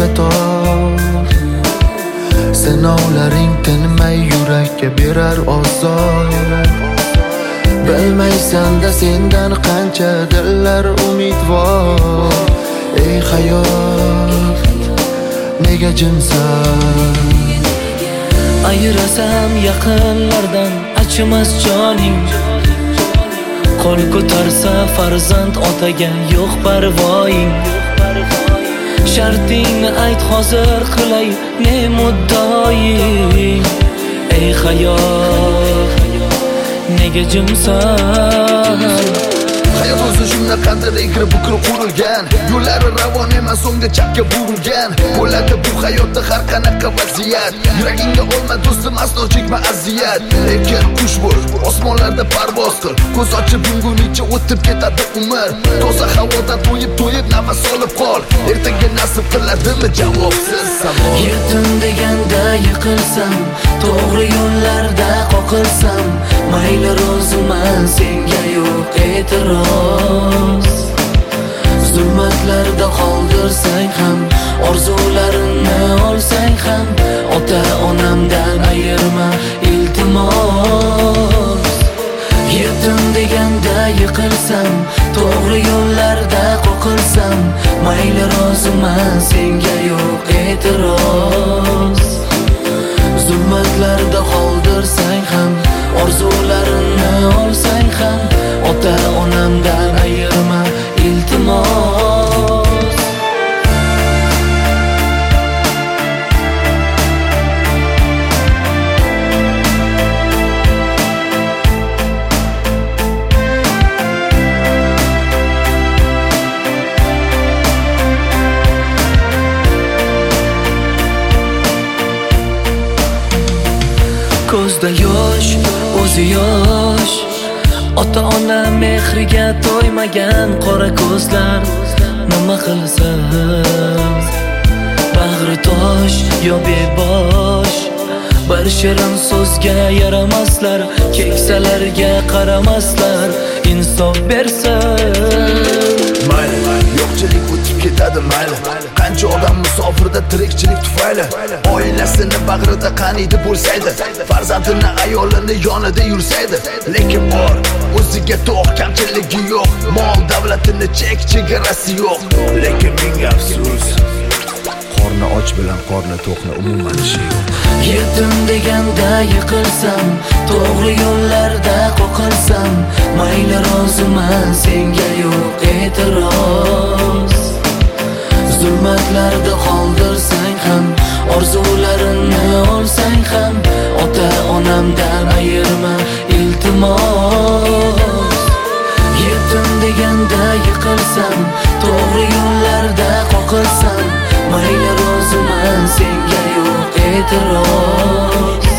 ko'nglimga tor. Sinovlaring tinmay yurakka berar ozor. Bilmaysan-da sendan qancha dillar umidvor. Ey hayot, nega jimsan? Ayirasam yaqinlardan achimas joning. Qo'l ko'tarsa farzand otaga yo'q parvoying. Shartingni ayt hozir qilay ne muddoying. Ey hayot, nega jimsan? Hayot o'zi shunaqadir egri bukri qurilgan. Yo'llari ravon emas, o'ngga chapga burilgan. Bo'ladi bu hayotda har qanaqa vaziyat. Yuragingga olma do'stim, aslo chekma aziyat. Erkin qush bo'l, osmonlarda parvoz qil. Ko'z ochib yumgunicha o'tib ketadi umr. Toza havoda to'yib nafas olib qol. Ertaga nasib qiladimi javobsiz savol. Yetim deganda yiqilsam, to'g'ri yo'llarda qoqilsam, mayli roziman, senga yo'q e'tiroz. Zulmatlarda qoldirsang ham, orzularimni olsang ham, ota onamdan ayirma iltimos. Yetim deganda yiqilsam, to'g'ri yo'llarda qoqilsam, mayli roziman, senga yo'q e'tiroz. Zulmatlarda qoldirsang ham, orzularimni olsang ham, ota onamdan ayirma iltimos. Ko'zda yosh, o'zi yosh. Ota-ona mehriga to'ymagan qora ko'zlar nima qilsam? Bag'ri tosh yo bebosh, bir shirin so'zga yaramaslar, keksalarga qaramaslar, insof bersin. Mayli, yo'qchilik o'tib ketadi mayli. Qancha odam musofirda tirikchilik tufayli oilasini bag'rida qaniydi bo'lsaydi, farzandini ayolini yonida yursaydi. Lekin bor, o'ziga to'q, kamchiligi yo'q, mol davlatini chegarasi yo'q. Lekin menga afsus, qorni och bilan qorni to'qni umuman ishi yo'q. Yetim deganda yiqilsam, to'g'ri yo'llarda qoqilsam, mayli roziman, senga yo'q e'tiroz. Zulmatlarda qoldirsang ham, orzularimni olsang ham, ota onamdan ayirma iltimos. Yetim deganda yiqilsam, to'g'ri yo'llarda qoqilsam, mayli roziman, senga yo'q e'tiroz.